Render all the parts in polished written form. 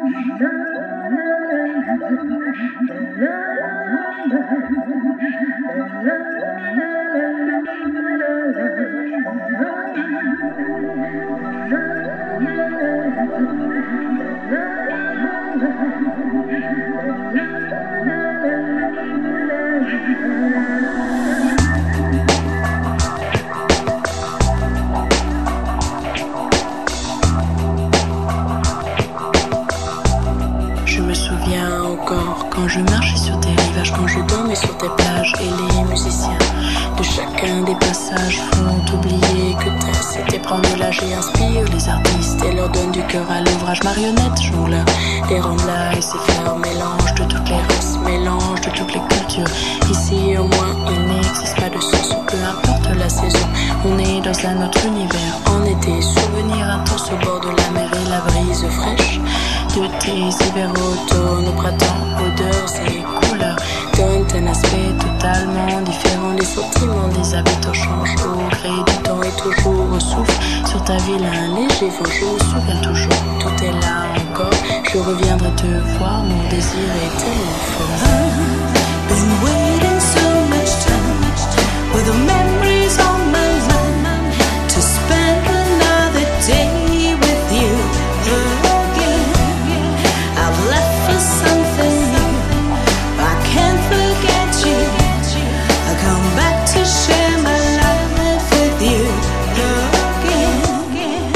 Je me souviens encore quand je marchais sur tes rivages, quand je dormais sur tes plages, et les musiciens de chacun des passages font oublier que t'as c'était prendre l'âge et inspire les artistes et leur donne du cœur à l'ouvrage. Marionnette, jongleur, les là et ses fleurs, mélange de toutes les races, mélange de toutes les cultures. Ici au moins il n'existe pas de sens, peu importe la saison, on est dans un autre univers. En été, souvenirs intenses au bord de la mer et la brise fraîche de tes hivers, automne, au printemps, odeurs et couleurs donnent un aspect totalement différent. Les sentiments des habitants changent au gré du temps et toujours au souffle sur ta ville un léger vent. Je me souviens toujours, tout est là encore. Je reviendrai te voir, mon désir est tellement fort. Been waiting so much time with the memories on my mind to spend another day with you again. I've left for something new. I can't forget you. I come back to share my life with you again.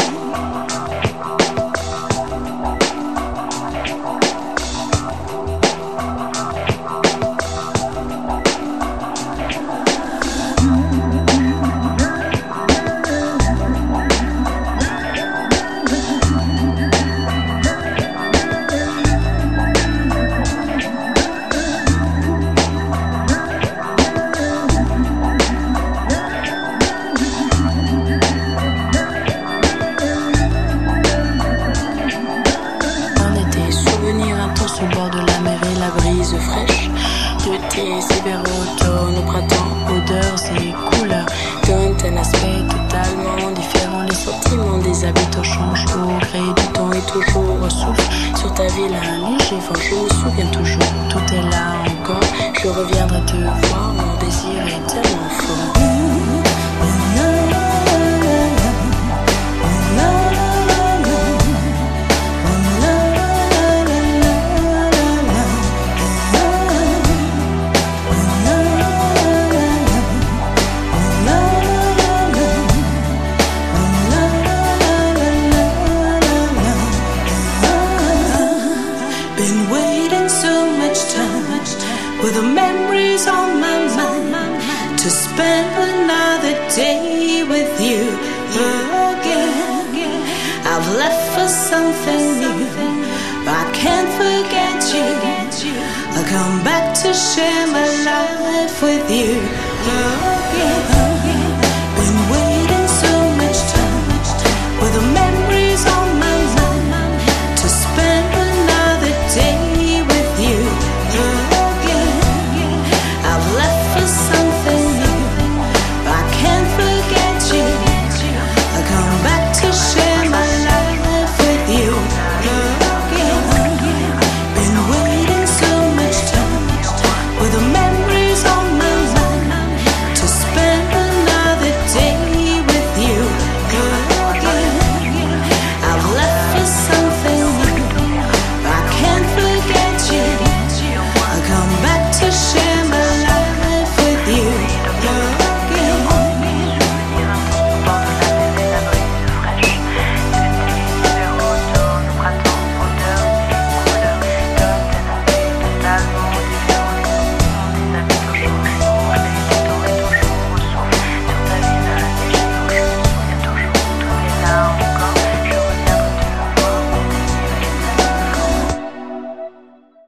Au bord de la mer et la brise fraîche de tes hivers, automne, au printemps, odeurs et couleurs donnent un aspect totalement différent. Les sentiments des habitants changent au gré du temps et toujours au souffle sur ta ville un léger vent. Je me souviens toujours, tout est là encore. Je reviendrai te voir, mon désir est tellement fort. Been waiting so much time with the memories on my mind to spend another day with you again. I've left for something new. I can't forget you. I come back to share my life with you again.